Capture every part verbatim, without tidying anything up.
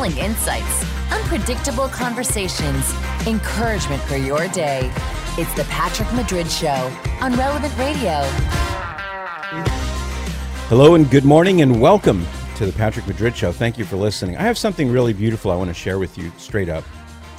thrilling insights, unpredictable conversations, encouragement for your day. It's the Patrick Madrid Show on Relevant Radio. Hello and good morning and welcome to the Patrick Madrid Show. Thank you for listening. I have something really beautiful I want to share with you straight up.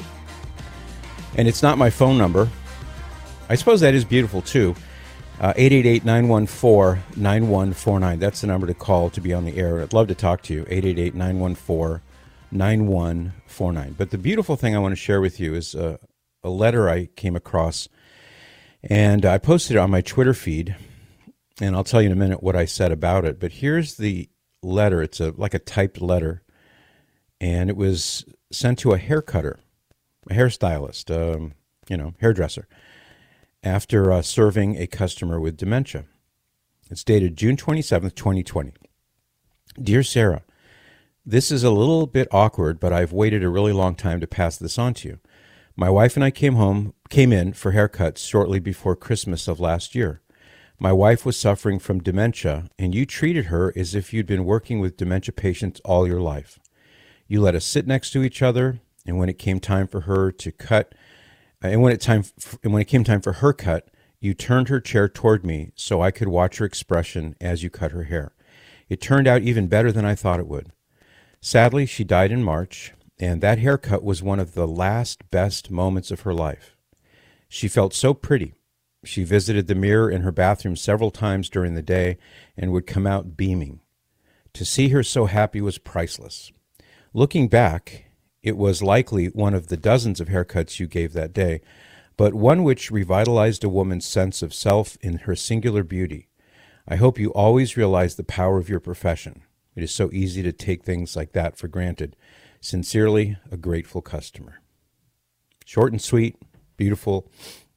And it's not my phone number. I suppose that is beautiful too. Uh, eight eight eight, nine one four, nine one four nine. That's the number to call to be on the air. I'd love to talk to you. eight eight eight, nine one four, nine one four nine. But the beautiful thing I want to share with you is a, a letter I came across. And I posted it on my Twitter feed. And I'll tell you in a minute what I said about it. But here's the letter. It's a like a typed letter. And it was sent to a hair cutter, a hairstylist, um, you know, hairdresser, after uh, serving a customer with dementia. It's dated June twenty-seventh, twenty twenty. Dear Sarah, this is a little bit awkward, but I've waited a really long time to pass this on to you. My wife and I came home, came in for haircuts shortly before Christmas of last year. My wife was suffering from dementia, and you treated her as if you'd been working with dementia patients all your life. You let us sit next to each other, and when it came time for her to cut And when it time, and when it came time for her cut, you turned her chair toward me so I could watch her expression as you cut her hair. It turned out even better than I thought it would. Sadly, she died in March, and that haircut was one of the last best moments of her life. She felt so pretty. She visited the mirror in her bathroom several times during the day and would come out beaming. To see her so happy was priceless. Looking back, it was likely one of the dozens of haircuts you gave that day, but one which revitalized a woman's sense of self in her singular beauty. I hope you always realize the power of your profession. It is so easy to take things like that for granted. Sincerely, a grateful customer. Short and sweet, beautiful,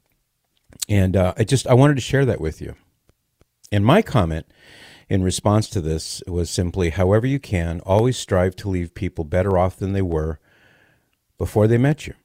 and uh, I just I wanted to share that with you. And my comment in response to this was simply, however you can, always strive to leave people better off than they were before they met you.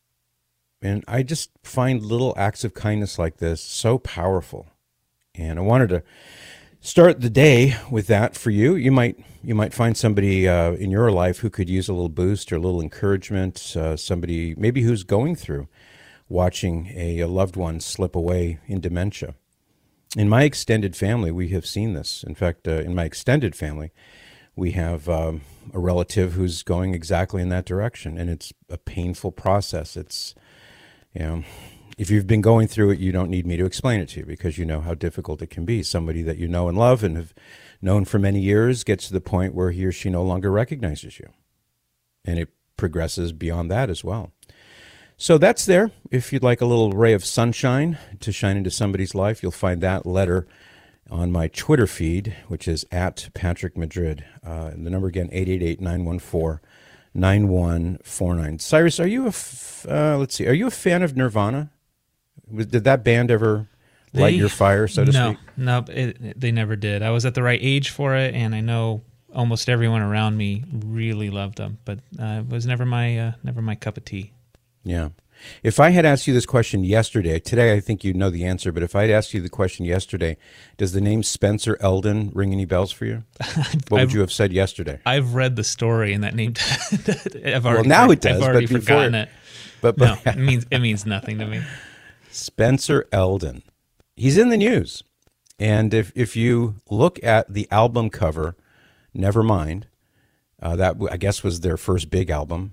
And I just find little acts of kindness like this so powerful. And I wanted to start the day with that for you. You might you might find somebody uh, in your life who could use a little boost or a little encouragement, uh, somebody maybe who's going through watching a, a loved one slip away in dementia. In my extended family, we have seen this. In fact, uh, in my extended family, we have um, a relative who's going exactly in that direction, and it's a painful process. It's, you know, if you've been going through it, you don't need me to explain it to you because you know how difficult it can be. Somebody that you know and love and have known for many years gets to the point where he or she no longer recognizes you, and it progresses beyond that as well. So that's there. If you'd like a little ray of sunshine to shine into somebody's life, you'll find that letter on my Twitter feed, which is at Patrick Madrid. Uh, the number again, eight eight eight, nine one four, nine one four nine. Cyrus, are you a, f- uh, let's see, are you a fan of Nirvana? Was, did that band ever they, light your fire, so to no, speak? No, no, it, they never did. I was at the right age for it, and I know almost everyone around me really loved them, but uh, it was never my, uh, never my cup of tea. Yeah. If I had asked you this question yesterday, today I think you'd know the answer, but if I had asked you the question yesterday, does the name Spencer Eldon ring any bells for you? What would I've, you have said yesterday? I've read the story and that name, I've already, well, now it does, I've already but before, forgotten it. But, but no, it means, it means nothing to me. Spencer Eldon. He's in the news. And if, if you look at the album cover, Nevermind, uh, that I guess was their first big album,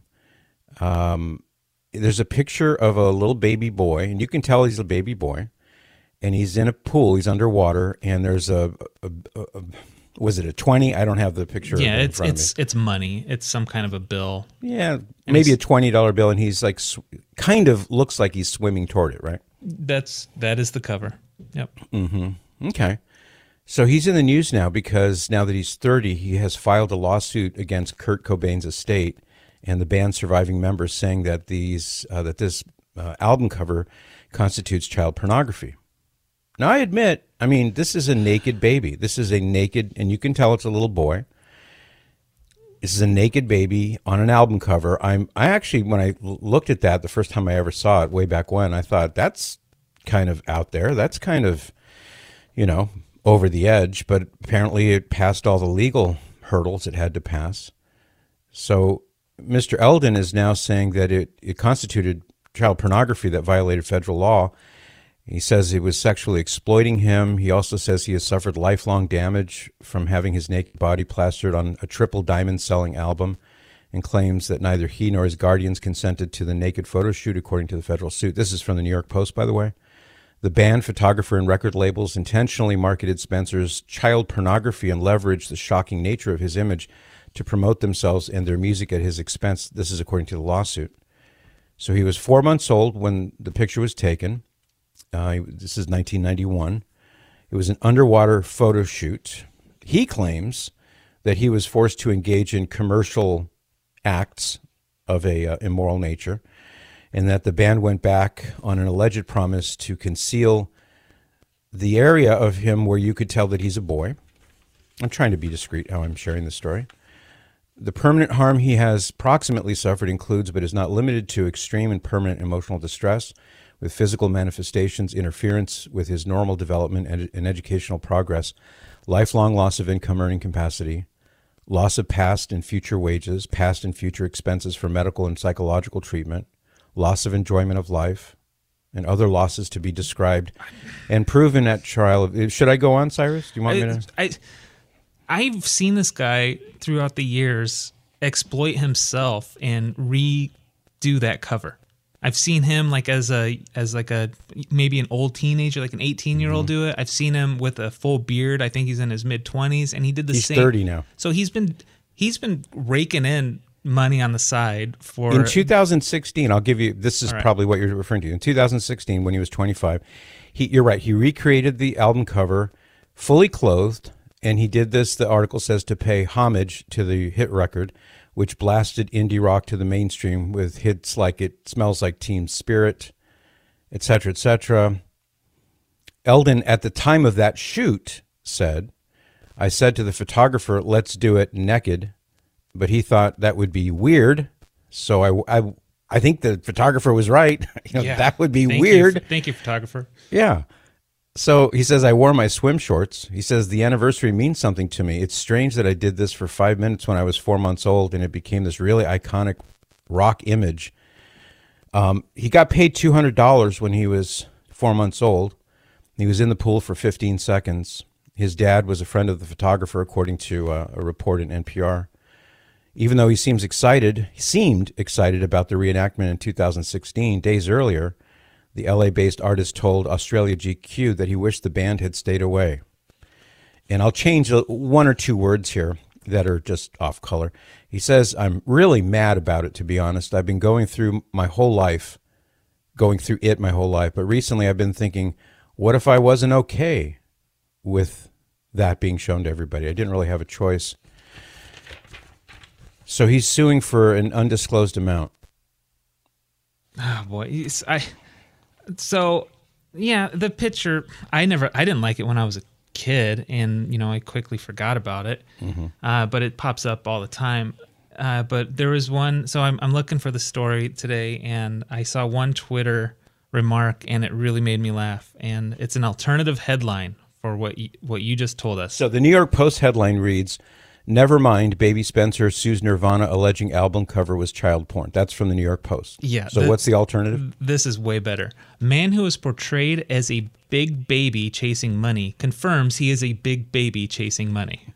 um, there's a picture of a little baby boy, and you can tell he's a baby boy, and he's in a pool, he's underwater, and there's a, a, a, a was it a twenty? I don't have the picture. Yeah, of it it's in front it's of me. it's money. It's some kind of a bill. Yeah, And maybe a twenty dollar bill, and he's like, sw- kind of looks like he's swimming toward it, right? That's that is the cover. Yep. Mm-hmm. Okay. So he's in the news now because now that he's thirty, he has filed a lawsuit against Kurt Cobain's estate and the band's surviving members, saying that these uh, that this uh, album cover constitutes child pornography. Now, I admit, I mean, this is a naked baby. This is a naked, and you can tell it's a little boy. This is a naked baby on an album cover. I'm, I actually, when I looked at that the first time I ever saw it way back when, I thought that's kind of out there. That's kind of, you know, over the edge. But apparently it passed all the legal hurdles it had to pass. So Mister Eldon is now saying that it, it constituted child pornography that violated federal law. He says it was sexually exploiting him. He also says he has suffered lifelong damage from having his naked body plastered on a triple diamond selling album, and claims that neither he nor his guardians consented to the naked photo shoot, according to the federal suit. This is from the New York Post, by the way. The band, photographer, and record labels intentionally marketed Spencer's child pornography and leveraged the shocking nature of his image to promote themselves and their music at his expense. This is according to the lawsuit. So he was four months old when the picture was taken. Uh, this is nineteen ninety-one. It was an underwater photo shoot. He claims that he was forced to engage in commercial acts of a uh, immoral nature, and that the band went back on an alleged promise to conceal the area of him where you could tell that he's a boy. I'm trying to be discreet how I'm sharing this story. The permanent harm he has proximately suffered includes, but is not limited to, extreme and permanent emotional distress with physical manifestations, interference with his normal development and, and educational progress, lifelong loss of income earning capacity, loss of past and future wages, past and future expenses for medical and psychological treatment, loss of enjoyment of life, and other losses to be described and proven at trial. Should I go on, Cyrus? Do you want I, me to? I, I've seen this guy throughout the years exploit himself and redo that cover. I've seen him like as a as like a maybe an old teenager, like an eighteen year old, mm-hmm. do it. I've seen him with a full beard. I think he's in his mid twenties, and he did the he's same. He's thirty now. So he's been he's been raking in money on the side for. In two thousand sixteen, I'll give you. This is right. probably what you're referring to. In two thousand sixteen, when he was twenty-five, he you're right. He recreated the album cover, fully clothed, and he did this. The article says to pay homage to the hit record, which blasted indie rock to the mainstream with hits like It Smells Like Teen Spirit, et cetera, et cetera. Eldon, at the time of that shoot, said, I said to the photographer, let's do it naked, but he thought that would be weird. So I, I, I think the photographer was right. You know, yeah. That would be Thank weird. You, thank you, photographer. Yeah. So he says, I wore my swim shorts. He says, the anniversary means something to me. It's strange that I did this for five minutes when I was four months old, and it became this really iconic rock image. Um, he got paid two hundred dollars when he was four months old. He was in the pool for fifteen seconds. His dad was a friend of the photographer, according to uh, a report in N P R. Even though he seems excited, he seemed excited about the reenactment in two thousand sixteen, days earlier, the L A-based artist told Australia G Q that he wished the band had stayed away. And I'll change one or two words here that are just off color. He says, I'm really mad about it, to be honest. I've been going through my whole life, going through it my whole life. But recently I've been thinking, what if I wasn't okay with that being shown to everybody? I didn't really have a choice. So he's suing for an undisclosed amount. Oh, boy. He's, I... So, yeah, the picture, I never, I didn't like it when I was a kid, and, you know, I quickly forgot about it, mm-hmm. uh, but it pops up all the time. Uh, but there was one, so I'm, I'm looking for the story today, and I saw one Twitter remark, and it really made me laugh, and it's an alternative headline for what you, what you just told us. So the New York Post headline reads, never mind, Baby Spencer sues Nirvana alleging album cover was child porn. That's from the New York Post. Yeah. So the, what's the alternative? This is way better. Man who is portrayed as a big baby chasing money confirms he is a big baby chasing money.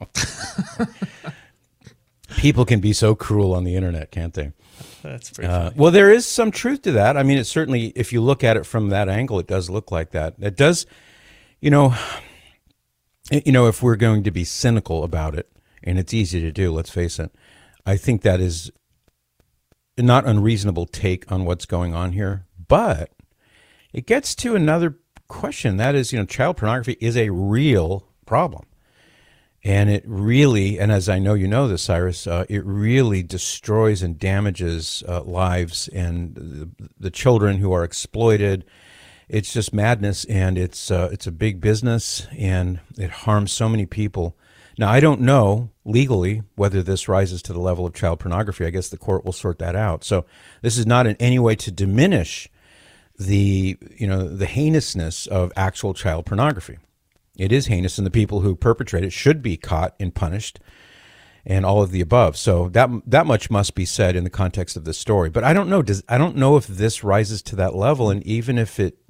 People can be so cruel on the internet, can't they? That's pretty uh, funny. Well, there is some truth to that. I mean, it certainly, if you look at it from that angle, it does look like that. It does, you know, you know, if we're going to be cynical about it, and it's easy to do, let's face it, I think that is a not unreasonable take on what's going on here. But it gets to another question. That is, you know, child pornography is a real problem. And it really, and as I know you know this, Cyrus, uh, it really destroys and damages uh, lives and the, the children who are exploited. It's just madness, and it's uh, it's a big business, and it harms so many people. Now, I don't know legally whether this rises to the level of child pornography. I guess the court will sort that out. So this is not in any way to diminish the, you know, the heinousness of actual child pornography. It is heinous, and the people who perpetrate it should be caught and punished. and all of the above. So that that much must be said in the context of this story. But I don't know. Does I don't know if this rises to that level, and even if it,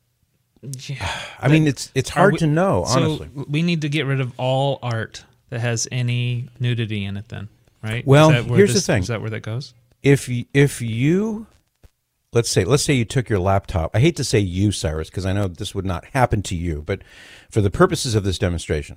yeah, I mean, it's it's hard we, to know. Honestly, so we need to get rid of all art that has any nudity in it. Then, right? Well, is that where here's this, the thing. Is that where that goes? If y- if you let's say let's say you took your laptop. I hate to say you, Cyrus, because I know this would not happen to you, but for the purposes of this demonstration,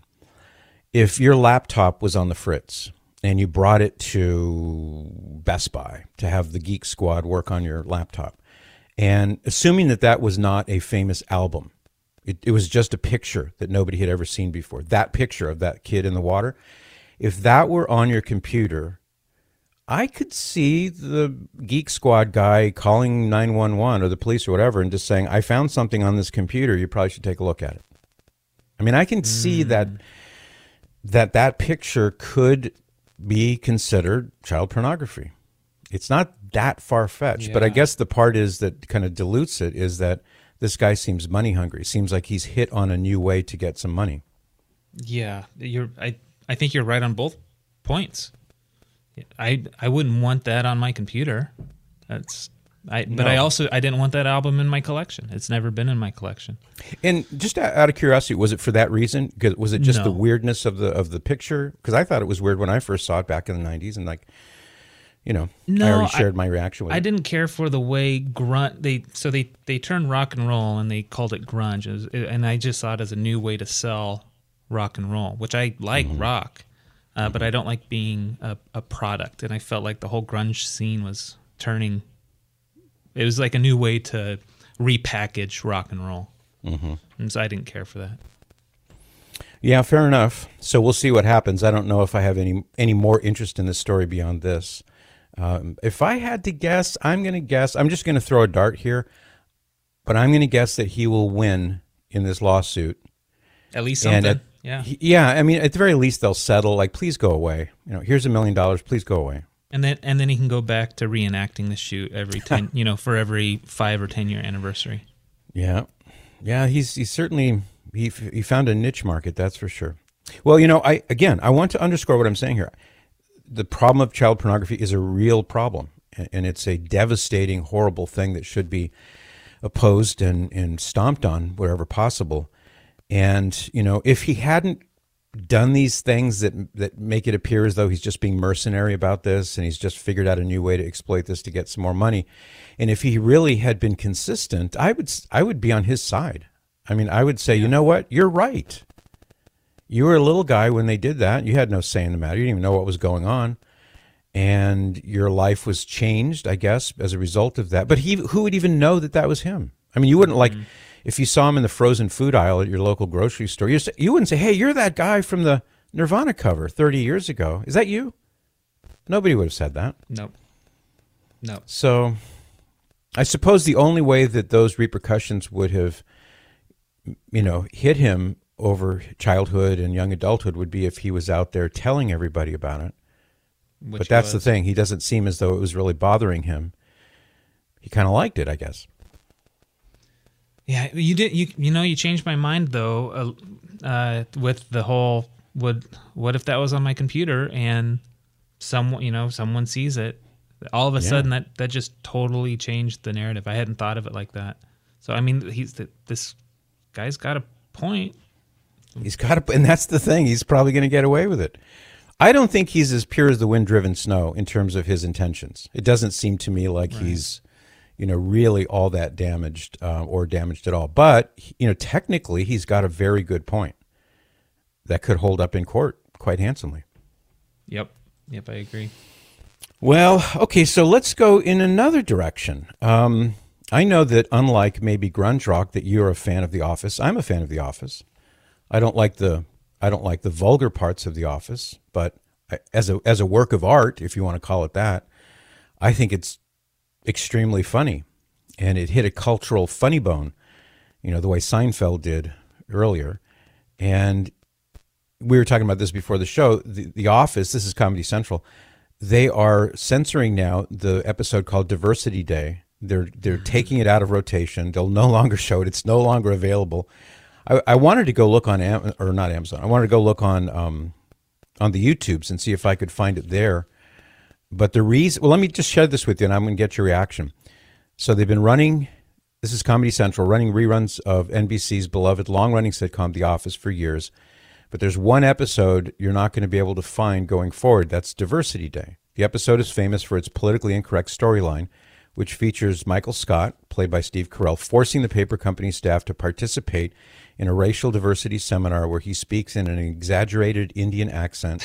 if your laptop was on the fritz and you brought it to Best Buy to have the Geek Squad work on your laptop, and assuming that that was not a famous album, it, it was just a picture that nobody had ever seen before, that picture of that kid in the water, if that were on your computer, I could see the Geek Squad guy calling nine one one or the police or whatever and just saying, I found something on this computer, you probably should take a look at it. I mean, I can mm. see that that that picture could be considered child pornography. It's not that far-fetched, yeah. but I guess the part is that kind of dilutes it is that this guy seems money hungry. Seems like he's hit on a new way to get some money. Yeah, you're. I I think you're right on both points. I I wouldn't want that on my computer. That's I. But no. I also I didn't want that album in my collection. It's never been in my collection. And just out of curiosity, was it for that reason? Was it just no. the weirdness of the of the picture? Because I thought it was weird when I first saw it back in the nineties, and like, you know, no, I already shared I, my reaction with I it. I didn't care for the way grunt they so they they turned rock and roll and they called it grunge, it was, it, and I just saw it as a new way to sell rock and roll, which I like mm-hmm. rock. Uh, but I don't like being a, a product, and I felt like the whole grunge scene was turning. It was like a new way to repackage rock and roll, mm-hmm. and so I didn't care for that. Yeah, fair enough. So we'll see what happens. I don't know if I have any any more interest in this story beyond this. Um, if I had to guess, I'm going to guess. I'm just going to throw a dart here, but I'm going to guess that he will win in this lawsuit. At least something. At, Yeah. Yeah, I mean, at the very least, they'll settle. Like, please go away. You know, here's a million dollars. Please go away. And then, and then he can go back to reenacting the shoot every ten, you know, for every five or ten year anniversary. Yeah, yeah. He's he's certainly he he found a niche market. That's for sure. Well, you know, I again, I want to underscore what I'm saying here. The problem of child pornography is a real problem, and it's a devastating, horrible thing that should be opposed and and stomped on wherever possible. And, you know, if he hadn't done these things that that make it appear as though he's just being mercenary about this and he's just figured out a new way to exploit this to get some more money, and if he really had been consistent, I would I would be on his side. I mean, I would say, yeah. you know what? You're right. You were a little guy when they did that. You had no say in the matter. You didn't even know what was going on. And your life was changed, I guess, as a result of that. But he, who would even know that that was him? I mean, you wouldn't like... Mm-hmm. If you saw him in the frozen food aisle at your local grocery store, you you wouldn't say, hey, you're that guy from the Nirvana cover thirty years ago. Is that you? Nobody would have said that. Nope. No. So I suppose the only way that those repercussions would have, you know, hit him over childhood and young adulthood would be if he was out there telling everybody about it. Which but that's was. the thing. He doesn't seem as though it was really bothering him. He kind of liked it, I guess. Yeah, you did. You you know, you changed my mind though, uh, uh, with the whole would what if that was on my computer and someone you know someone sees it, all of a yeah. sudden that, that just totally changed the narrative. I hadn't thought of it like that. So I mean, he's the, this guy's got a point. He's got a, and that's the thing. He's probably going to get away with it. I don't think he's as pure as the wind-driven snow in terms of his intentions. It doesn't seem to me like right. he's. you know, really all that damaged uh, or damaged at all. But, you know, technically he's got a very good point that could hold up in court quite handsomely. Yep. Yep, I agree. Well, okay, so let's go in another direction. Um, I know that unlike maybe grunge rock, that you're a fan of The Office. I'm a fan of The Office. I don't like the I don't like the vulgar parts of The Office, but I, as a as a work of art, if you want to call it that, I think it's extremely funny, and it hit a cultural funny bone, you know, the way Seinfeld did earlier. And we were talking about this before the show. The, the Office, this is Comedy Central, they are censoring now the episode called Diversity Day. They're they're taking it out of rotation. They'll no longer show it. It's no longer available. I, I wanted to go look on Am- or not Amazon. I wanted to go look on um, on the YouTubes and see if I could find it there. But the reason, well, let me just share this with you, and I'm going to get your reaction. So they've been running, this is Comedy Central, running reruns of N B C's beloved long-running sitcom, The Office, for years. But there's one episode you're not going to be able to find going forward. That's Diversity Day. The episode is famous for its politically incorrect storyline, which features Michael Scott, played by Steve Carell, forcing the paper company staff to participate in a racial diversity seminar where he speaks in an exaggerated Indian accent.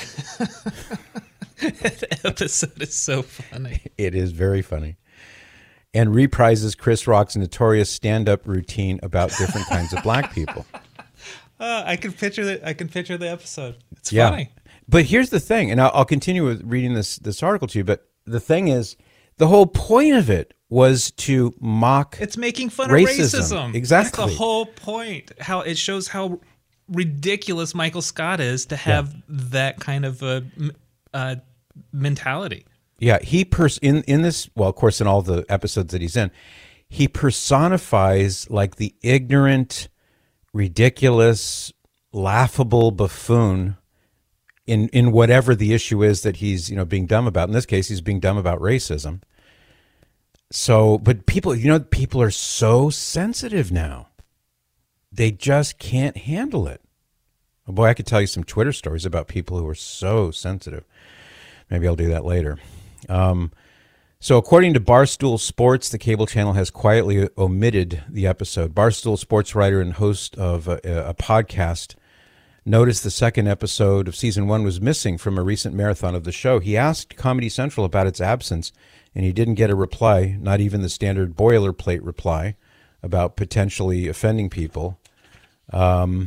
That episode is so funny. It is very funny. And reprises Chris Rock's notorious stand-up routine about different kinds of black people. Uh, I can picture the I can picture the episode. It's yeah. funny. But here's the thing, and I'll, I'll continue with reading this this article to you. But the thing is, the whole point of it was to mock. It's making fun racism. of racism. Exactly. That's the whole point. How it shows how ridiculous Michael Scott is to have yeah. that kind of a uh, mentality. Yeah, he pers in in this. Well, of course, in all the episodes that he's in, he personifies like the ignorant, ridiculous, laughable buffoon in in whatever the issue is that he's, you know, being dumb about. In this case, he's being dumb about racism. So, but people, you know, people are so sensitive now. They just can't handle it. Oh boy, I could tell you some Twitter stories about people who are so sensitive. Maybe I'll do that later. Um, so according to Barstool Sports, the cable channel has quietly omitted the episode. Barstool Sports writer and host of a, a podcast noticed the second episode of season one was missing from a recent marathon of the show. He asked Comedy Central about its absence, and he didn't get a reply, not even the standard boilerplate reply about potentially offending people. Um,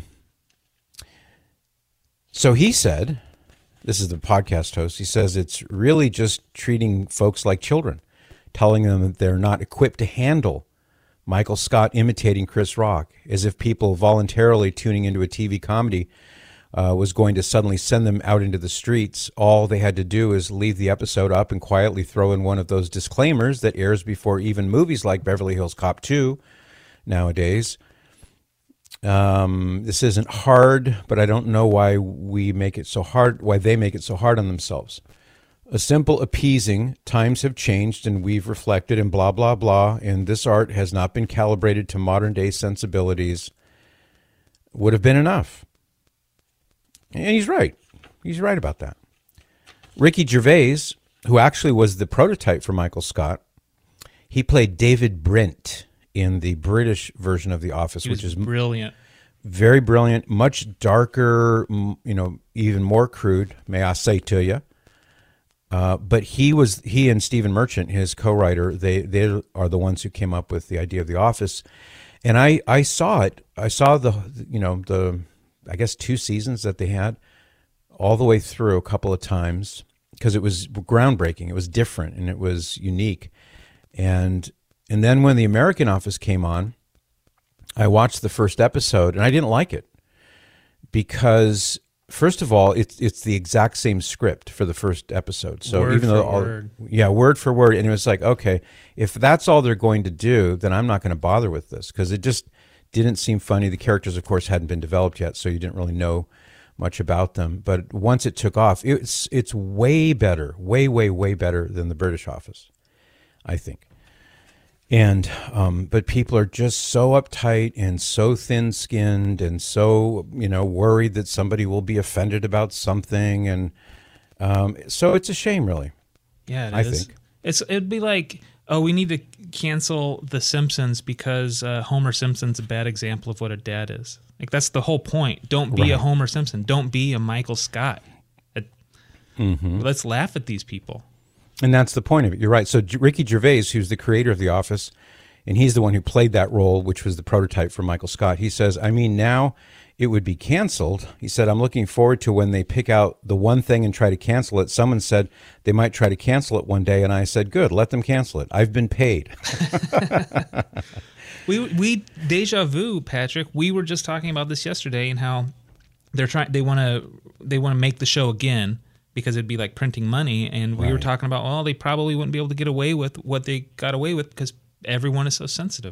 so he said, this is the podcast host, he says it's really just treating folks like children, telling them that they're not equipped to handle Michael Scott imitating Chris Rock, as if people voluntarily tuning into a T V comedy uh, was going to suddenly send them out into the streets. All they had to do is leave the episode up and quietly throw in one of those disclaimers that airs before even movies like Beverly Hills Cop two nowadays. Um, this isn't hard, but I don't know why we make it so hard, why they make it so hard on themselves. A simple appeasing, times have changed and we've reflected and blah, blah, blah, and this art has not been calibrated to modern day sensibilities would have been enough. And he's right. He's right about that. Ricky Gervais, who actually was the prototype for Michael Scott, he played David Brent in the British version of The Office, He was which is brilliant. Very brilliant, much darker, m- you know, even more crude, may I say to you. Uh, but he was he and Stephen Merchant, his co-writer, they they are the ones who came up with the idea of The Office, and I I saw it. I saw the you know the I guess two seasons that they had all the way through a couple of times because it was groundbreaking. It was different and it was unique, and and then when the American Office came on, I watched the first episode and I didn't like it because, first of all, it's it's the exact same script for the first episode. So word even though for all, word. yeah, word for word, and it was like, okay, if that's all they're going to do, then I'm not going to bother with this because it just didn't seem funny. The characters, of course, hadn't been developed yet, so you didn't really know much about them. But once it took off, it's it's way better, way way way better than the British Office, I think. And um, but people are just so uptight and so thin-skinned and so, you know, worried that somebody will be offended about something, and um, so it's a shame, really. Yeah, it I is. think It's it'd be like, oh, we need to cancel The Simpsons because uh, Homer Simpson's a bad example of what a dad is. Like that's the whole point. Don't be Right. a Homer Simpson. Don't be a Michael Scott. It, Mm-hmm. Let's laugh at these people. And that's the point of it. You're right. So J- Ricky Gervais, who's the creator of The Office, and he's the one who played that role, which was the prototype for Michael Scott. He says, I mean, now it would be canceled. He said, I'm looking forward to when they pick out the one thing and try to cancel it. Someone said they might try to cancel it one day. And I said, good, let them cancel it. I've been paid. we we deja vu, Patrick. We were just talking about this yesterday and how they're trying. They want to they want to make the show again because it'd be like printing money. And we Right. were talking about, well, they probably wouldn't be able to get away with what they got away with because everyone is so sensitive.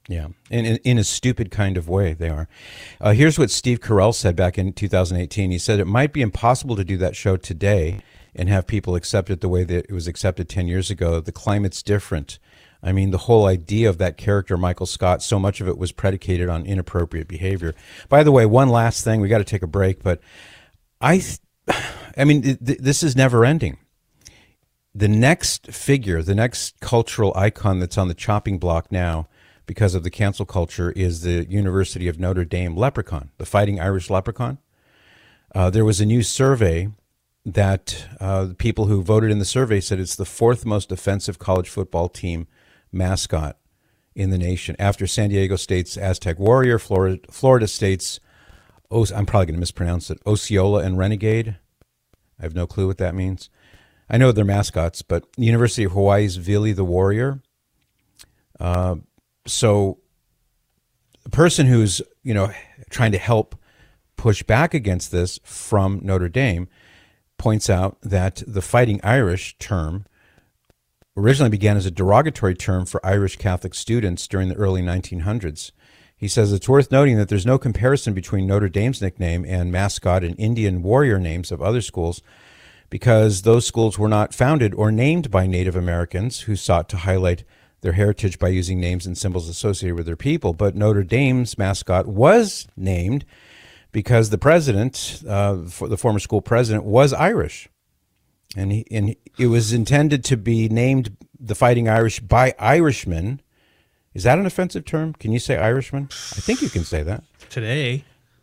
Yeah, in, in in a stupid kind of way, they are. Uh, here's what Steve Carell said back in two thousand eighteen. He said, it might be impossible to do that show today and have people accept it the way that it was accepted ten years ago. The climate's different. I mean, the whole idea of that character, Michael Scott, so much of it was predicated on inappropriate behavior. By the way, one last thing, we got to take a break, but I, I mean, th- th- this is never ending. The next figure, the next cultural icon that's on the chopping block now, because of the cancel culture, is the University of Notre Dame Leprechaun, the Fighting Irish Leprechaun. Uh, there was a new survey that uh, the people who voted in the survey said it's the fourth most offensive college football team mascot in the nation, after San Diego State's Aztec Warrior, Florida, Florida State's, o- I'm probably going to mispronounce it, Osceola and Renegade. I have no clue what that means. I know they're mascots, but the University of Hawaii's Vili the Warrior. Uh, So the person who's, you know, trying to help push back against this from Notre Dame points out that the Fighting Irish term originally began as a derogatory term for Irish Catholic students during the early nineteen hundreds. He says it's worth noting that there's no comparison between Notre Dame's nickname and mascot and Indian warrior names of other schools, because those schools were not founded or named by Native Americans who sought to highlight their heritage by using names and symbols associated with their people. But Notre Dame's mascot was named because the president, uh, for the former school president, was Irish. And, he, and it was intended to be named the Fighting Irish by Irishmen. Is that an offensive term? Can you say Irishman? I think you can say that. Today.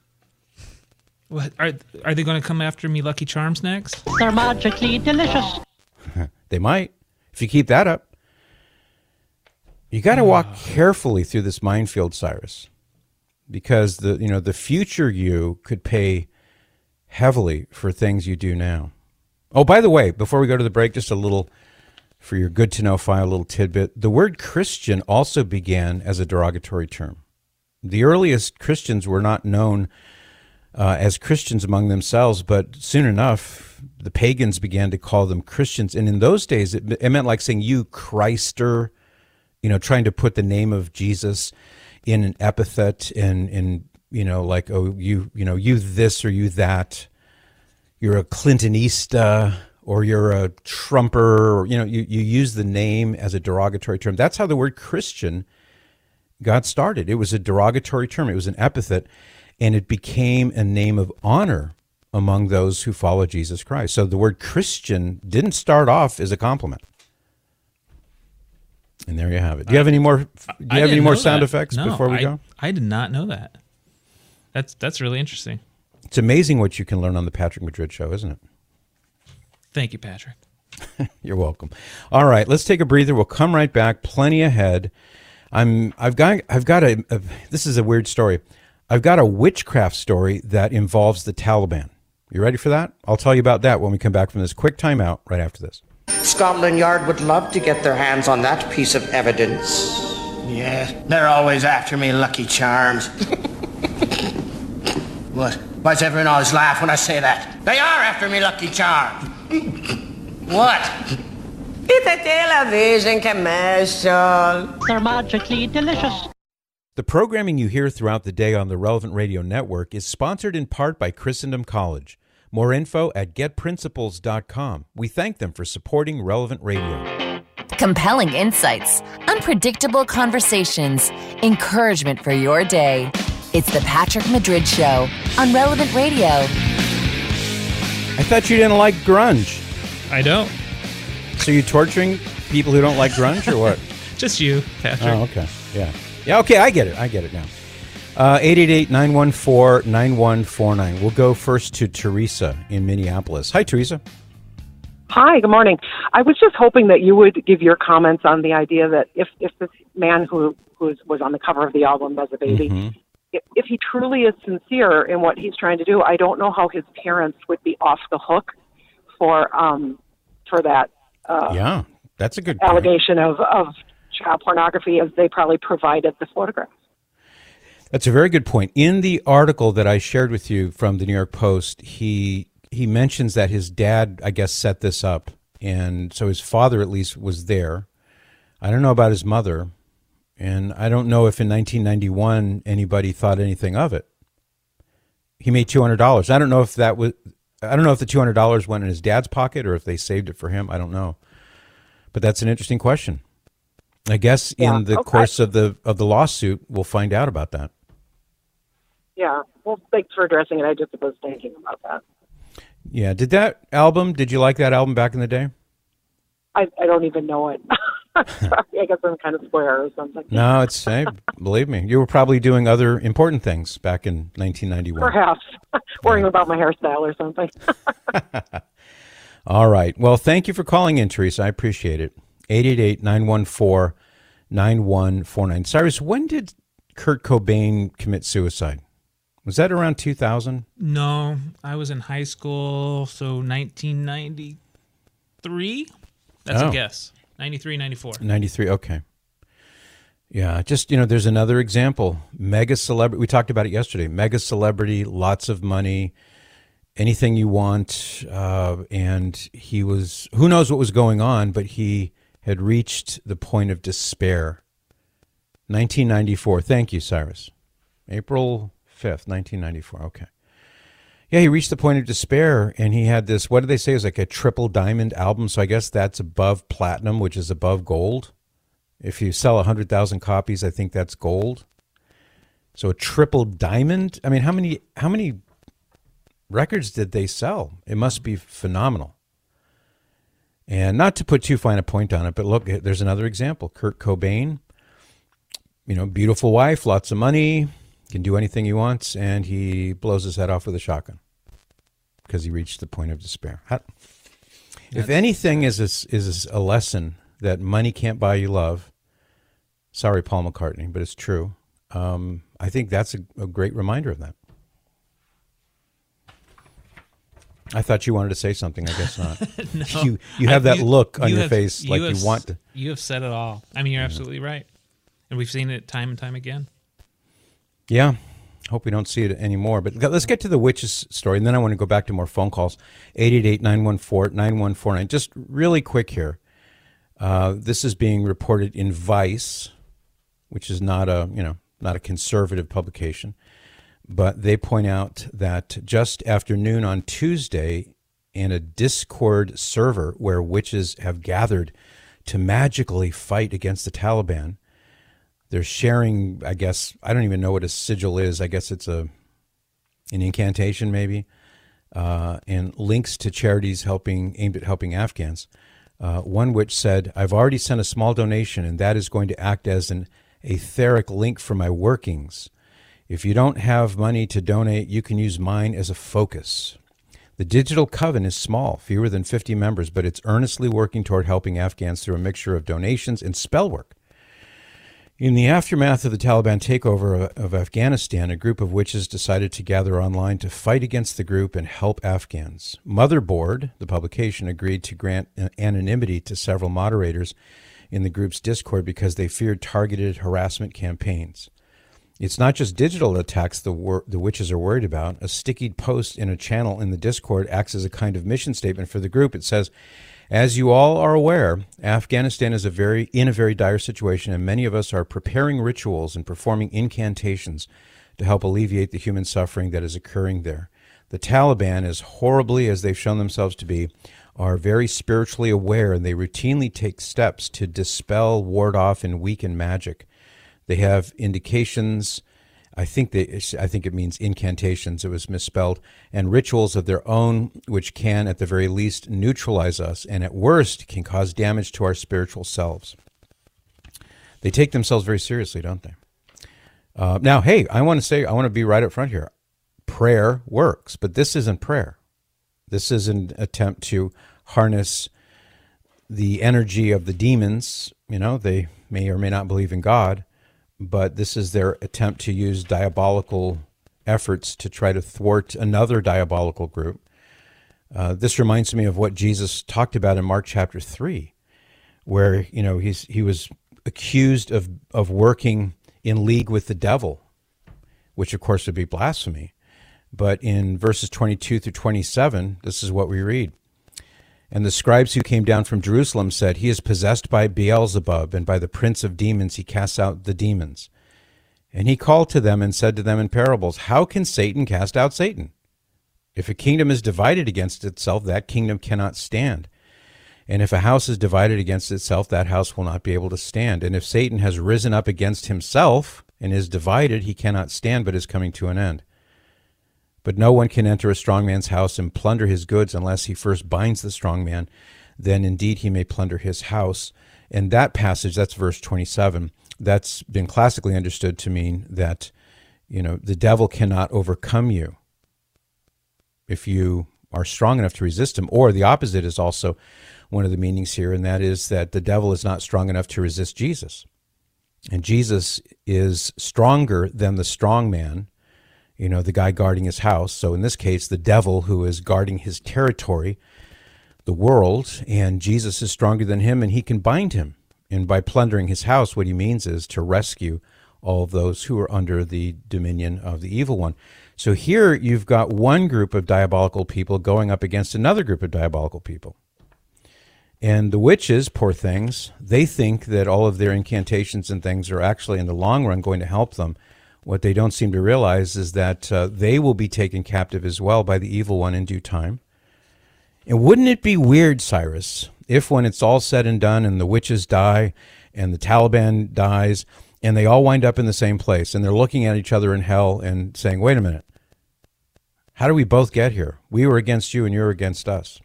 What are are they going to come after me, Lucky Charms, next? They're magically delicious. They might, if you keep that up. You got to walk carefully through this minefield, Cyrus, because the you know the future you could pay heavily for things you do now. Oh, by the way, before we go to the break, just a little for your good to know file, a little tidbit. The word Christian also began as a derogatory term. The earliest Christians were not known uh, as Christians among themselves, but soon enough, the pagans began to call them Christians. And in those days, it, it meant like saying, you Christer, you know, trying to put the name of Jesus in an epithet and, and you know, like, oh, you, you know, you this or you that. You're a Clintonista or you're a Trumper, or, you know, you, you use the name as a derogatory term. That's how the word Christian got started. It was a derogatory term. It was an epithet, and it became a name of honor among those who follow Jesus Christ. So the word Christian didn't start off as a compliment. And there you have it. Do you have any more? Do you I have any more sound that. effects no, before we I, go? I did not know that. That's that's really interesting. It's amazing what you can learn on the Patrick Madrid Show, isn't it? Thank you, Patrick. You're welcome. All right, let's take a breather. We'll come right back. Plenty ahead. I'm. I've got. I've got a, a. This is a weird story. I've got a witchcraft story that involves the Taliban. You ready for that? I'll tell you about that when we come back from this quick timeout right after this. Scotland Yard would love to get their hands on that piece of evidence. Yeah, they're always after me, Lucky Charms. What? Why does everyone always laugh when I say that? They are after me, Lucky Charms. What? It's a television commercial. They're magically delicious. The programming you hear throughout the day on the Relevant Radio Network is sponsored in part by Christendom College. More info at get principles dot com. We thank them for supporting Relevant Radio. Compelling insights, unpredictable conversations, encouragement for your day. It's the Patrick Madrid Show on Relevant Radio. I thought you didn't like grunge. I don't. So you torturing people who don't like grunge or what? Just you, Patrick. Oh, okay. Yeah. Yeah, okay, I get it. I get it now. Uh, eight eight eight, nine one four, nine one four nine. We'll go first to Teresa in Minneapolis. Hi, Teresa. Hi, good morning. I was just hoping that you would give your comments on the idea that if, if this man who who was on the cover of the album as a baby, Mm-hmm. if, if he truly is sincere in what he's trying to do, I don't know how his parents would be off the hook for um for that uh, Yeah, that's a good point. allegation of, of child pornography, as they probably provided the photographs. That's a very good point. In the article that I shared with you from the New York Post, he he mentions that his dad, I guess, set this up, and so his father at least was there. I don't know about his mother. And I don't know if in nineteen ninety-one anybody thought anything of it. He made two hundred dollars. I don't know if that was, I don't know if the two hundred dollars went in his dad's pocket or if they saved it for him. I don't know. But that's an interesting question. I guess Yeah, in the okay. course of the of the lawsuit, we'll find out about that. Yeah. Well, thanks for addressing it. I just was thinking about that. Yeah. Did that album, did you like that album back in the day? I, I don't even know it. Sorry, I guess I'm kind of square or something. No, it's, hey, believe me, you were probably doing other important things back in nineteen ninety-one. Perhaps. Worrying about my hairstyle or something. All right. Well, thank you for calling in, Teresa. I appreciate it. eight eight eight, nine one four, nine one four nine. Cyrus, when did Kurt Cobain commit suicide? Was that around two thousand? No, I was in high school, so nineteen ninety-three? That's Oh. a guess. ninety-three, ninety-four. ninety-three, okay. Yeah, just, you know, there's another example. Mega celebrity, we talked about it yesterday. Mega celebrity, lots of money, anything you want. Uh, and he was, who knows what was going on, but he had reached the point of despair. nineteen ninety-four. Thank you, Cyrus. April fifth, nineteen ninety-four. Okay. Yeah, he reached the point of despair, and he had this, what did they say, it was like a triple diamond album, so I guess that's above platinum, which is above gold. If you sell one hundred thousand copies, I think that's gold. So a triple diamond, I mean, how many how many records did they sell? It must be phenomenal. And not to put too fine a point on it, but look, there's another example. Kurt Cobain, you know, beautiful wife, lots of money, can do anything he wants, and he blows his head off with a shotgun because he reached the point of despair. How, if anything is a, is a lesson that money can't buy you love, sorry, Paul McCartney, but it's true. Um, I think that's a, a great reminder of that. I thought you wanted to say something. I guess not. No, you you have I- that you- look on you your have- face like have you want s- to. You have said it all. I mean, you're absolutely right. And we've seen it time and time again. Yeah. Hope we don't see it anymore. But let's get to the witches story, and then I want to go back to more phone calls. eight eight eight, nine one four, nine one four nine. Just really quick here. Uh, this is being reported in Vice, which is not a, you know, not a conservative publication. But they point out that just after noon on Tuesday, in a Discord server where witches have gathered to magically fight against the Taliban, they're sharing, I guess, I don't even know what a sigil is. I guess it's a an incantation maybe, uh, and links to charities helping aimed at helping Afghans. Uh, one which said, I've already sent a small donation, and that is going to act as an etheric link for my workings. If you don't have money to donate, you can use mine as a focus. The digital coven is small, fewer than fifty members, but it's earnestly working toward helping Afghans through a mixture of donations and spell work. In the aftermath of the Taliban takeover of, of Afghanistan, a group of witches decided to gather online to fight against the group and help Afghans. Motherboard, the publication, agreed to grant anonymity to several moderators in the group's Discord because they feared targeted harassment campaigns. It's not just digital attacks the, wor- the witches are worried about. A sticky post in a channel in the Discord acts as a kind of mission statement for the group. It says, as you all are aware, Afghanistan is a very in a very dire situation, and many of us are preparing rituals and performing incantations to help alleviate the human suffering that is occurring there. The Taliban, as horribly as they've shown themselves to be, are very spiritually aware, and they routinely take steps to dispel, ward off, and weaken magic. They have indications, I think they, I think it means incantations, it was misspelled, and rituals of their own, which can, at the very least, neutralize us, and at worst, can cause damage to our spiritual selves. They take themselves very seriously, don't they? Uh, now, hey, I want to say, I want to be right up front here. Prayer works, but this isn't prayer. This is an attempt to harness the energy of the demons. You know, they may or may not believe in God, but this is their attempt to use diabolical efforts to try to thwart another diabolical group. Uh, this reminds me of what Jesus talked about in Mark chapter three, where, you know, he's he was accused of, of working in league with the devil, which of course would be blasphemy. But in verses twenty-two through twenty-seven, this is what we read. And the scribes who came down from Jerusalem said, he is possessed by Beelzebub, and by the prince of demons he casts out the demons. And he called to them and said to them in parables, how can Satan cast out Satan? If a kingdom is divided against itself, that kingdom cannot stand. And if a house is divided against itself, that house will not be able to stand. And if Satan has risen up against himself and is divided, he cannot stand, but is coming to an end. But no one can enter a strong man's house and plunder his goods unless he first binds the strong man. Then indeed he may plunder his house. And that passage, that's verse twenty-seven, that's been classically understood to mean that, you know, the devil cannot overcome you if you are strong enough to resist him. Or the opposite is also one of the meanings here, and that is that the devil is not strong enough to resist Jesus. And Jesus is stronger than the strong man, you know, the guy guarding his house. So in this case, the devil who is guarding his territory, the world, and Jesus is stronger than him, and he can bind him. And by plundering his house, what he means is to rescue all of those who are under the dominion of the evil one. So here you've got one group of diabolical people going up against another group of diabolical people. And the witches, poor things, they think that all of their incantations and things are actually in the long run going to help them. What they don't seem to realize is that uh, they will be taken captive as well by the evil one in due time. And wouldn't it be weird, Cyrus, if when it's all said and done and the witches die and the Taliban dies and they all wind up in the same place and they're looking at each other in hell and saying, wait a minute, how do we both get here? We were against you and you're against us.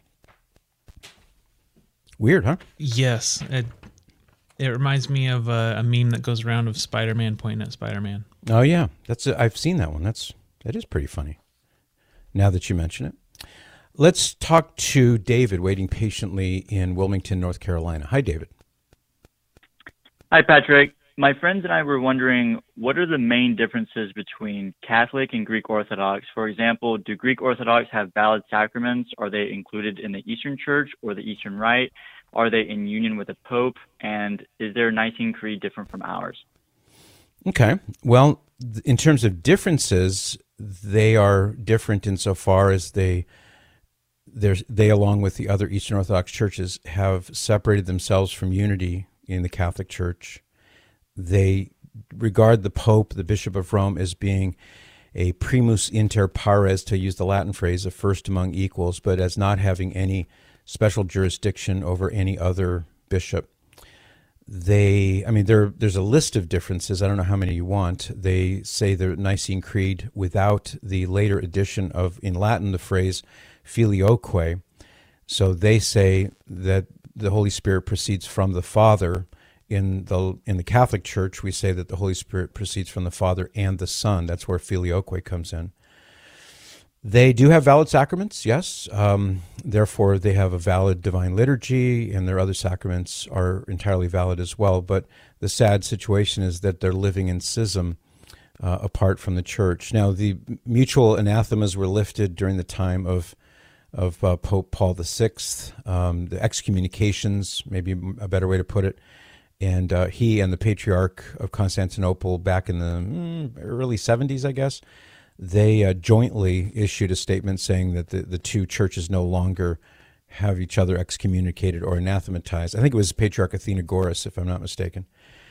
Weird, huh? Yes. It, it reminds me of a, a meme that goes around of Spider-Man pointing at Spider-Man. Oh, yeah. That's a, I've seen that one. That's that is pretty funny, now that you mention it. Let's talk to David, waiting patiently in Wilmington, North Carolina. Hi, David. Hi, Patrick. My friends and I were wondering, what are the main differences between Catholic and Greek Orthodox? For example, do Greek Orthodox have valid sacraments? Are they included in the Eastern Church or the Eastern Rite? Are they in union with the Pope? And is their Nicene Creed different from ours? Okay. Well, in terms of differences, they are different insofar as they, they, along with the other Eastern Orthodox churches, have separated themselves from unity in the Catholic Church. They regard the Pope, the Bishop of Rome, as being a primus inter pares, to use the Latin phrase, a first among equals, but as not having any special jurisdiction over any other bishop. They, I mean, there, there's a list of differences. I don't know how many you want. They say the Nicene Creed without the later addition of, in Latin, the phrase filioque. So they say that the Holy Spirit proceeds from the Father. In the in the Catholic Church, we say that the Holy Spirit proceeds from the Father and the Son. That's where filioque comes in. They do have valid sacraments, yes. Um, therefore, they have a valid divine liturgy, and their other sacraments are entirely valid as well. But the sad situation is that they're living in schism uh, apart from the Church. Now, the mutual anathemas were lifted during the time of of uh, Pope Paul the Sixth. Um, the excommunications, maybe a better way to put it. And uh, he and the Patriarch of Constantinople back in the mm, early seventies, I guess, they uh, jointly issued a statement saying that the, the two churches no longer have each other excommunicated or anathematized. I think it was Patriarch Athenagoras, if I'm not mistaken.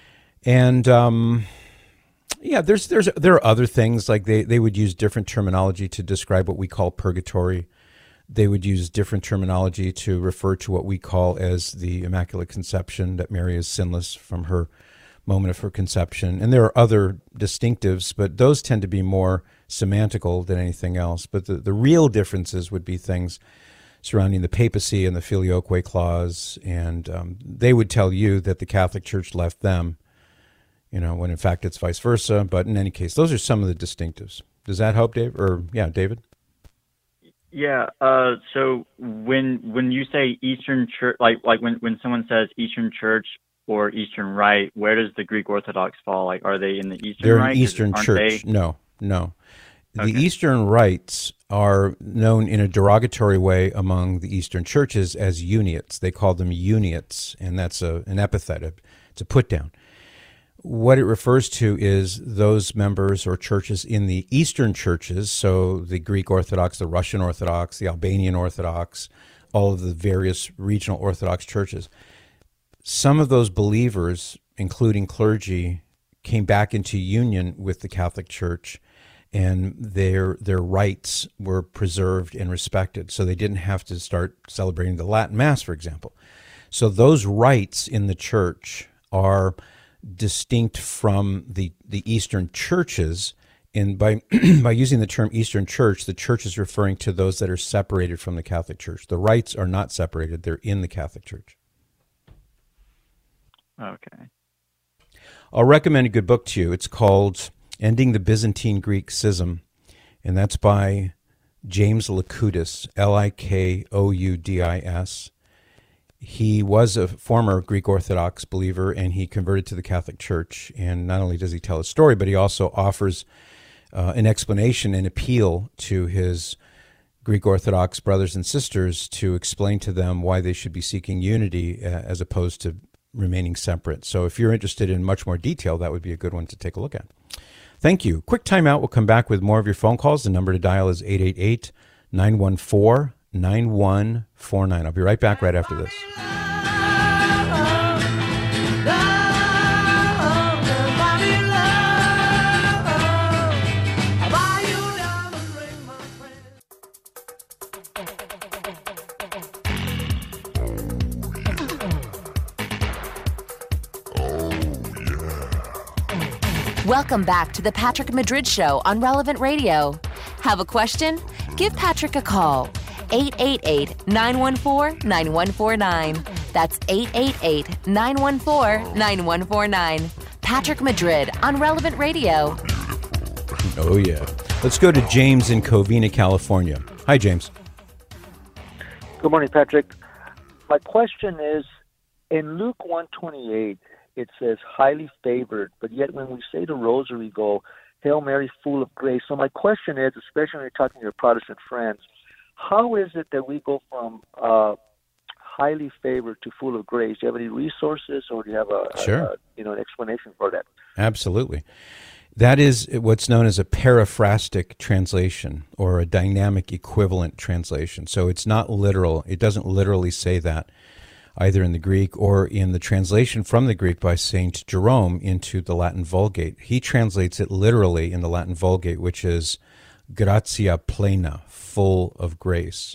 And um, yeah, there's there's there are other things, like they, they would use different terminology to describe what we call purgatory. They would use different terminology to refer to what we call as the Immaculate Conception, that Mary is sinless from her moment of her conception. And there are other distinctives, but those tend to be more semantical than anything else. But the, the real differences would be things surrounding the papacy and the filioque clause, and um, they would tell you that the Catholic Church left them, you know, when in fact it's vice versa. But in any case, those are some of the distinctives. Does that help, Dave? Or yeah, David? Yeah. Uh, so when when you say Eastern Church, like like when, when someone says Eastern Church or Eastern Rite, where does the Greek Orthodox fall? Like, are they in the Eastern They're Rite? They're an Eastern Church. They... No, no. Okay. The Eastern Rites are known in a derogatory way among the Eastern churches as uniates. They call them uniates, and that's a, an epithet. It's a put down. What it refers to is those members or churches in the Eastern churches, so the Greek Orthodox, the Russian Orthodox, the Albanian Orthodox, all of the various regional Orthodox churches. Some of those believers, including clergy, came back into union with the Catholic Church, and their their rights were preserved and respected. So they didn't have to start celebrating the Latin Mass, for example. So those rights in the church are distinct from the, the Eastern churches. And by by using the term Eastern Church, the church is referring to those that are separated from the Catholic Church. The rights are not separated. They're in the Catholic Church. Okay. I'll recommend a good book to you. It's called Ending the Byzantine Greek Schism, and that's by James Likoudis, L I K O U D I S. He was a former Greek Orthodox believer, and he converted to the Catholic Church. And not only does he tell a story, but he also offers uh, an explanation and appeal to his Greek Orthodox brothers and sisters to explain to them why they should be seeking unity uh, as opposed to remaining separate. So if you're interested in much more detail, that would be a good one to take a look at. Thank you. Quick timeout. We'll come back with more of your phone calls. The number to dial is eight eight eight, nine one four, nine one four nine. I'll be right back right after this. Welcome back to the Patrick Madrid Show on Relevant Radio. Have a question? Give Patrick a call. eight eight eight, nine one four, nine one four nine. That's eight eight eight, nine one four, nine one four nine. Patrick Madrid on Relevant Radio. Oh, yeah. Let's go to James in Covina, California. Hi, James. Good morning, Patrick. My question is, in Luke one twenty-eight, it says highly favored, but yet when we say the rosary, we go, Hail Mary, full of grace. So my question is, especially when you're talking to your Protestant friends, how is it that we go from uh, highly favored to full of grace? Do you have any resources, or do you have a, sure. a, a you know an explanation for that? Absolutely. That is what's known as a paraphrastic translation or a dynamic equivalent translation. So it's not literal. It doesn't literally say that, either in the Greek or in the translation from the Greek by Saint Jerome into the Latin Vulgate. He translates it literally in the Latin Vulgate, which is gratia plena, full of grace.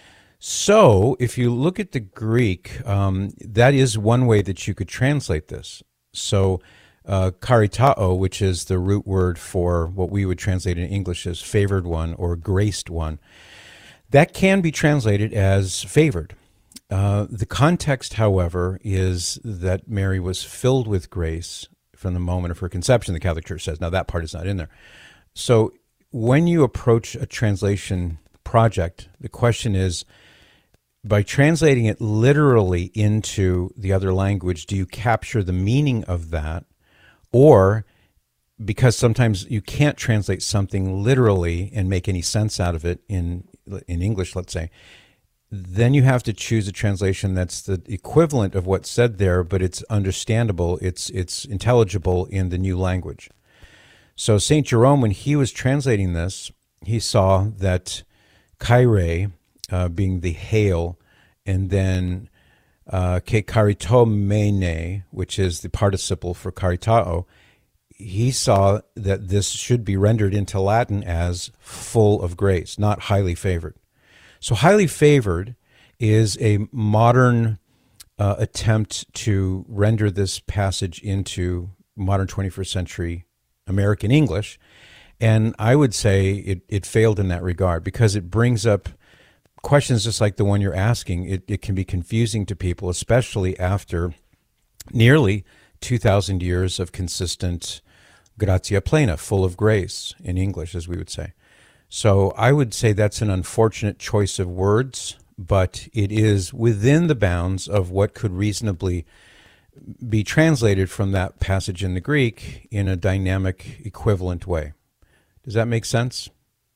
So if you look at the Greek, um, that is one way that you could translate this. So uh, karitao, which is the root word for what we would translate in English as favored one or graced one, that can be translated as favored. Uh, the context, however, is that Mary was filled with grace from the moment of her conception, the Catholic Church says. Now, that part is not in there. So when you approach a translation project, the question is, by translating it literally into the other language, do you capture the meaning of that? Or, because sometimes you can't translate something literally and make any sense out of it in in English, let's say, then you have to choose a translation that's the equivalent of what's said there, but it's understandable, it's it's intelligible in the new language. So Saint Jerome, when he was translating this, he saw that Kyrie, uh, being the hail, and then uh, ke karitomene, which is the participle for karitao, he saw that this should be rendered into Latin as full of grace, not highly favored. So highly favored is a modern uh, attempt to render this passage into modern twenty-first century American English. And I would say it, it failed in that regard because it brings up questions just like the one you're asking. It, it can be confusing to people, especially after nearly two thousand years of consistent gratia plena, full of grace in English, as we would say. So I would say that's an unfortunate choice of words, but it is within the bounds of what could reasonably be translated from that passage in the Greek in a dynamic, equivalent way. Does that make sense?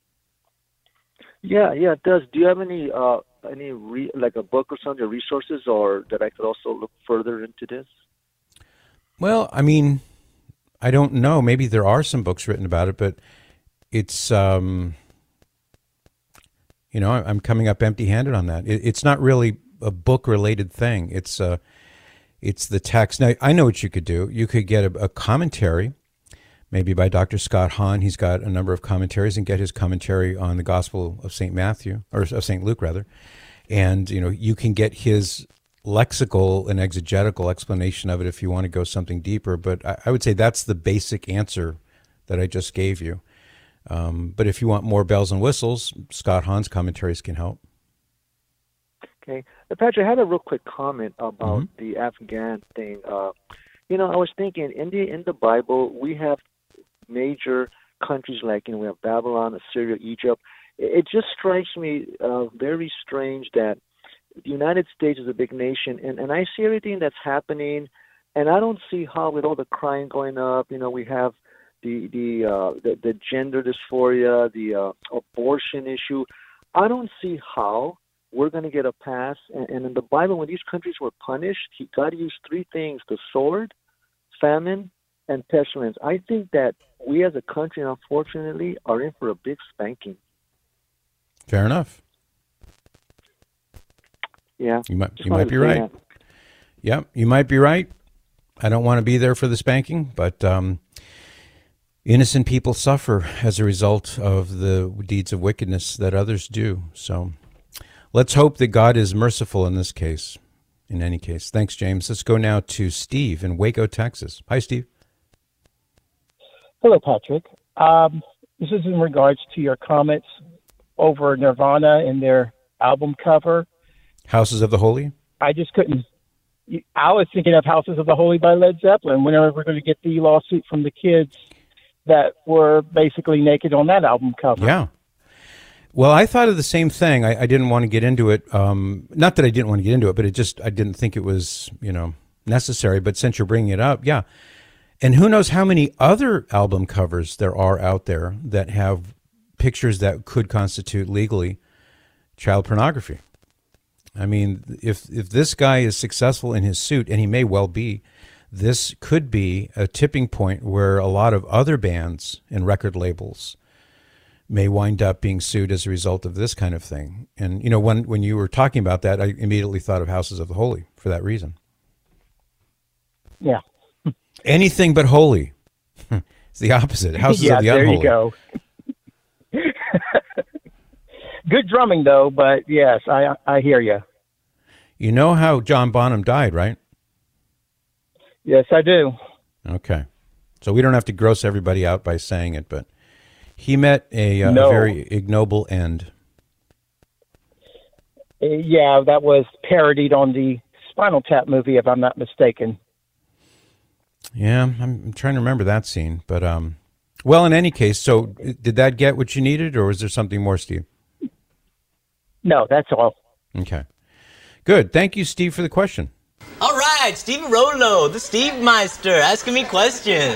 Yeah, yeah, it does. Do you have any, uh, any re like a book or something, or resources, or that I could also look further into this? Well, I mean, I don't know. Maybe there are some books written about it, but it's... Um, You know, I'm coming up empty-handed on that. It, it's not really a book-related thing. It's uh, it's the text. Now, I know what you could do. You could get a, a commentary, maybe by Doctor Scott Hahn. He's got a number of commentaries, and get his commentary on the Gospel of Saint Matthew, or of Saint Luke, rather. And, you know, you can get his lexical and exegetical explanation of it if you want to go something deeper. But I, I would say that's the basic answer that I just gave you. Um, but if you want more bells and whistles, Scott Hahn's commentaries can help. Okay. Uh, Patrick, I had a real quick comment about Mm-hmm. the Afghan thing. Uh, you know, I was thinking in the in the Bible we have major countries like, you know, we have Babylon, Assyria, Egypt. It, it just strikes me uh, very strange that the United States is a big nation, and, and I see everything that's happening, and I don't see how, with all the crime going up, you know, we have the the uh, the, the gender dysphoria, the uh, abortion issue. I don't see how we're going to get a pass. And, and in the Bible, when these countries were punished, he, God used three things: the sword, famine, and pestilence. I think that we as a country, unfortunately, are in for a big spanking. Fair enough. Yeah, You might just you wanted might be to say right. that. Yep, you might be right. I don't want to be there for the spanking, but um, innocent people suffer as a result of the deeds of wickedness that others do. So let's hope that God is merciful in this case. In any case, thanks, James. Let's go now to Steve in Waco, Texas. Hi, Steve. Hello, Patrick. Um, this is in regards to your comments over Nirvana and their album cover. Houses of the Holy? I just couldn't. I was thinking of Houses of the Holy by Led Zeppelin. Whenever we're going to get the lawsuit from the kids that were basically naked on that album cover. Yeah. Well, I thought of the same thing. I, I didn't want to get into it. Um, not that I didn't want to get into it, but it just, I didn't think it was, you know, necessary. But since you're bringing it up, yeah. And who knows how many other album covers there are out there that have pictures that could constitute legally child pornography. I mean, if if this guy is successful in his suit, and he may well be, this could be a tipping point where a lot of other bands and record labels may wind up being sued as a result of this kind of thing. And, you know, when, when you were talking about that, I immediately thought of Houses of the Holy for that reason. Yeah. Anything but holy. It's the opposite. Houses yeah, of the there unholy. you go. Good drumming, though, but yes, I I hear you. You know how John Bonham died, right? Yes, I do. Okay. So we don't have to gross everybody out by saying it, but he met a, uh, No. a very ignoble end. Uh, Yeah, that was parodied on the Spinal Tap movie, if I'm not mistaken. Yeah, I'm, I'm trying to remember that scene, but um, well, in any case, so did that get what you needed, or was there something more, Steve? No, that's all. Okay, good. Thank you, Steve, for the question. All right, Steve Rollo, the Steve Meister, asking me questions.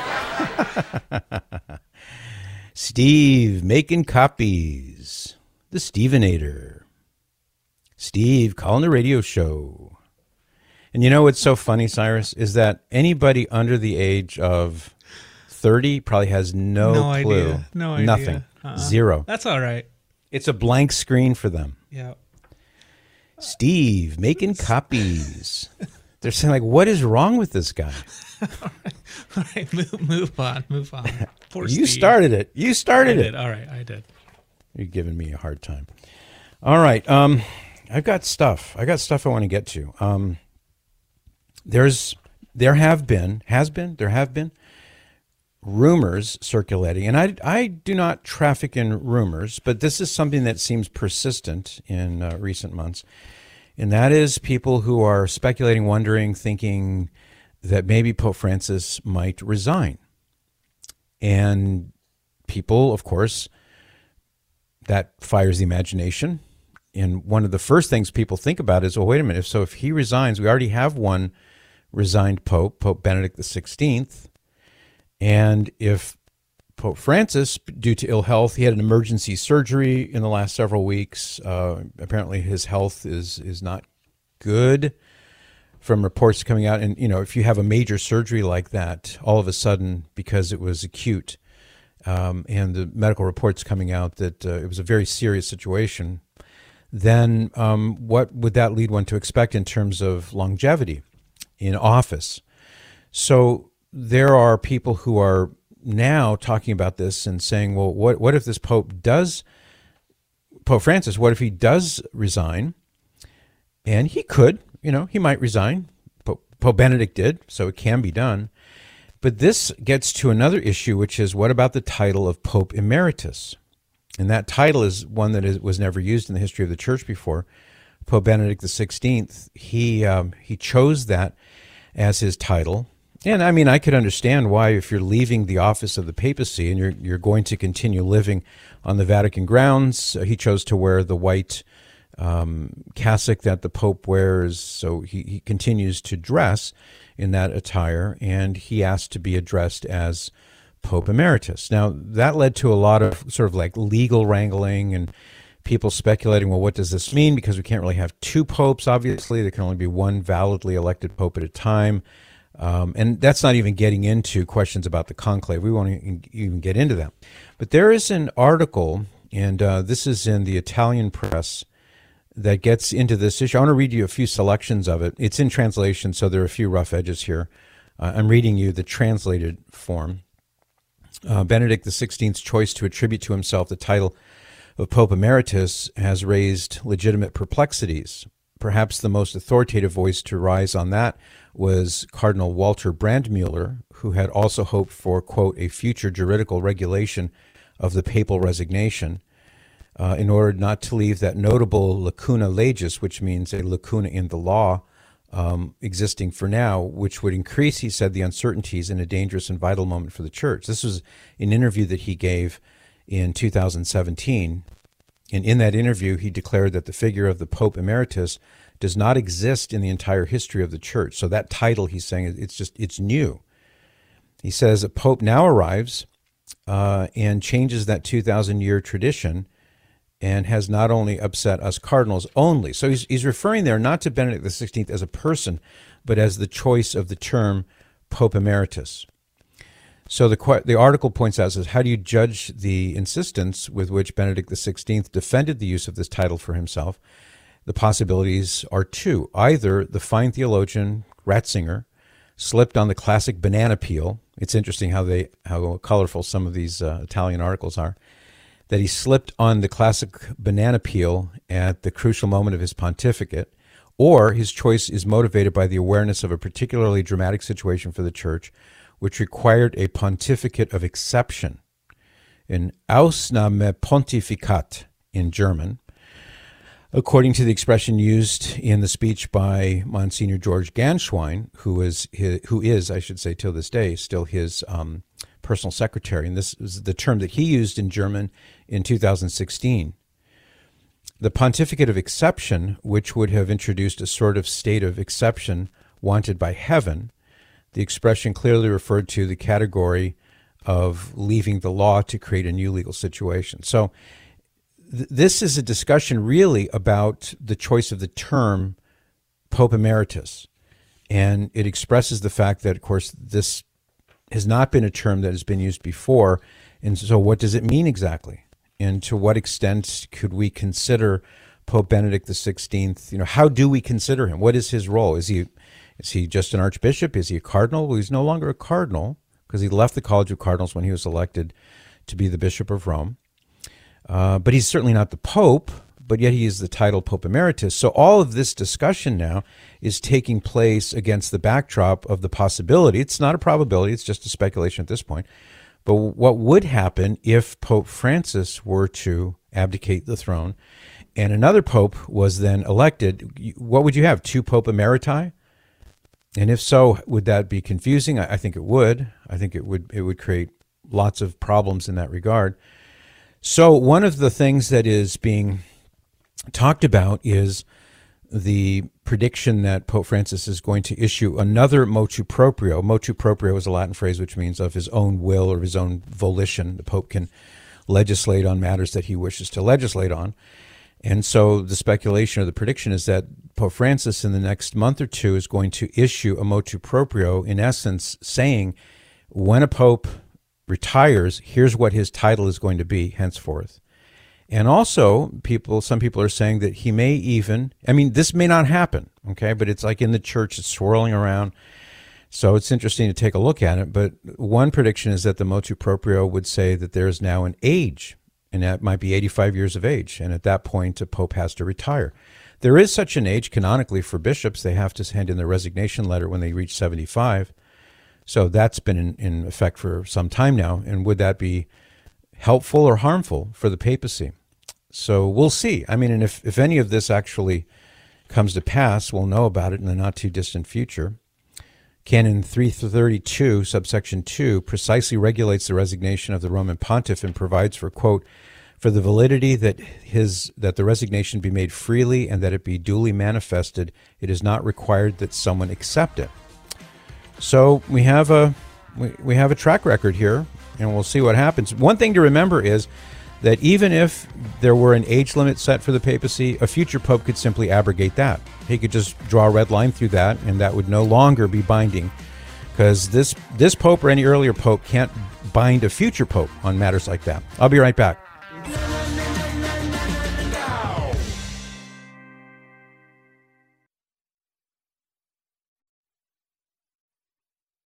Steve making copies. The Stevenator. Steve calling the radio show. And you know what's so funny, Cyrus, is that anybody under the age of thirty probably has no, No clue. idea. No idea. Nothing. Uh-uh. Zero. That's all right. It's a blank screen for them. Yeah. Steve making copies. They're saying, like, what is wrong with this guy? all right, all right move, move on, move on. Poor You Steve. started it. You started I it. did. All right, I did. You're giving me a hard time. All right. Um, I've got stuff. I got stuff I want to get to. Um, there's, there have been, has been, there have been rumors circulating, and I, I do not traffic in rumors, but this is something that seems persistent in uh, recent months, and that is people who are speculating, wondering, thinking that maybe Pope Francis might resign. And people, of course, that fires the imagination. And one of the first things people think about is, well, wait a minute. If so, if he resigns, we already have one resigned Pope, Pope Benedict the sixteenth. And if Pope Francis, due to ill health, he had an emergency surgery in the last several weeks. Uh, apparently his health is is not good from reports coming out. And, you know, if you have a major surgery like that, all of a sudden, because it was acute, um, and the medical reports coming out that uh, it was a very serious situation, then um, what would that lead one to expect in terms of longevity in office? So there are people who are now talking about this and saying, well, what what if this Pope does, Pope Francis, what if he does resign? And he could, you know, he might resign. Pope, Pope Benedict did, so it can be done. But this gets to another issue, which is what about the title of Pope Emeritus? And that title is one that is, was never used in the history of the Church before. Pope Benedict the sixteenth, he um, he chose that as his title. And I mean, I could understand why, if you're leaving the office of the papacy and you're you're going to continue living on the Vatican grounds, uh, he chose to wear the white um, cassock that the Pope wears. So he, he continues to dress in that attire, and he asked to be addressed as Pope Emeritus. Now, that led to a lot of sort of like legal wrangling and people speculating, well, what does this mean? Because we can't really have two popes, obviously. There can only be one validly elected pope at a time. Um, and that's not even getting into questions about the conclave. We won't even get into that. But there is an article, and uh, this is in the Italian press, that gets into this issue. I want to read you a few selections of it. It's in translation, so there are a few rough edges here. Uh, I'm reading you the translated form. Uh, Benedict the sixteenth's choice to attribute to himself the title of Pope Emeritus has raised legitimate perplexities. Perhaps the most authoritative voice to rise on that was Cardinal Walter Brandmüller, who had also hoped for, quote, a future juridical regulation of the papal resignation, uh, in order not to leave that notable lacuna legis, which means a lacuna in the law, um, existing for now, which would increase, he said, the uncertainties in a dangerous and vital moment for the Church. This was an interview that he gave in two thousand seventeen. And in that interview, he declared that the figure of the Pope Emeritus does not exist in the entire history of the Church. So that title, he's saying, it's just, it's new. He says a Pope now arrives uh, and changes that two thousand year tradition and has not only upset us cardinals only. So he's, he's referring there not to Benedict the sixteenth as a person, but as the choice of the term Pope Emeritus. So the the article points out, says, how do you judge the insistence with which Benedict the sixteenth defended the use of this title for himself? The possibilities are two. Either the fine theologian Ratzinger slipped on the classic banana peel. It's interesting how they how colorful some of these uh, Italian articles are. That he slipped on the classic banana peel at the crucial moment of his pontificate, or his choice is motivated by the awareness of a particularly dramatic situation for the Church, which required a pontificate of exception, an Ausnahme Pontifikat in German, according to the expression used in the speech by Monsignor George Ganschwein, who is, his, who is, I should say, till this day, still his um, personal secretary. And this is the term that he used in German in two thousand sixteen. The pontificate of exception, which would have introduced a sort of state of exception wanted by heaven, the expression clearly referred to the category of leaving the law to create a new legal situation. So th- this is a discussion really about the choice of the term Pope Emeritus. And it expresses the fact that, of course, this has not been a term that has been used before. And so what does it mean exactly? And to what extent could we consider Pope Benedict the sixteenth? You know, how do we consider him? What is his role? Is he is he just an archbishop? Is he a cardinal? Well, he's no longer a cardinal because he left the College of Cardinals when he was elected to be the Bishop of Rome. Uh, but he's certainly not the Pope, but yet he is the title Pope Emeritus. So all of this discussion now is taking place against the backdrop of the possibility. It's not a probability, it's just a speculation at this point. But what would happen if Pope Francis were to abdicate the throne and another pope was then elected? What would you have, two Pope Emeriti? And if so, would that be confusing? I think it would. I think it would it would create lots of problems in that regard. So one of the things that is being talked about is the prediction that Pope Francis is going to issue another motu proprio. Motu proprio is a Latin phrase which means of his own will or his own volition. The Pope can legislate on matters that he wishes to legislate on. And so the speculation or the prediction is that Pope Francis in the next month or two is going to issue a motu proprio, in essence saying when a pope retires, here's what his title is going to be henceforth. And also, people, some people are saying that he may even, I mean, this may not happen, okay, but it's like in the church, it's swirling around. So it's interesting to take a look at it. But one prediction is that the motu proprio would say that there is now an age, and that might be eighty-five years of age. And at that point, a pope has to retire. There is such an age canonically for bishops. They have to hand in their resignation letter when they reach seventy-five. So that's been in, in effect for some time now. And would that be helpful or harmful for the papacy? So we'll see. I mean, and if, if any of this actually comes to pass, we'll know about it in the not too distant future. Canon three thirty-two, subsection two, precisely regulates the resignation of the Roman pontiff and provides for, quote, for the validity that his that the resignation be made freely and that it be duly manifested, it is not required that someone accept it. So we have a we, we have a track record here, and we'll see what happens. One thing to remember is that even if there were an age limit set for the papacy, a future pope could simply abrogate that. He could just draw a red line through that, and that would no longer be binding, because this this pope or any earlier pope can't bind a future pope on matters like that. I'll be right back.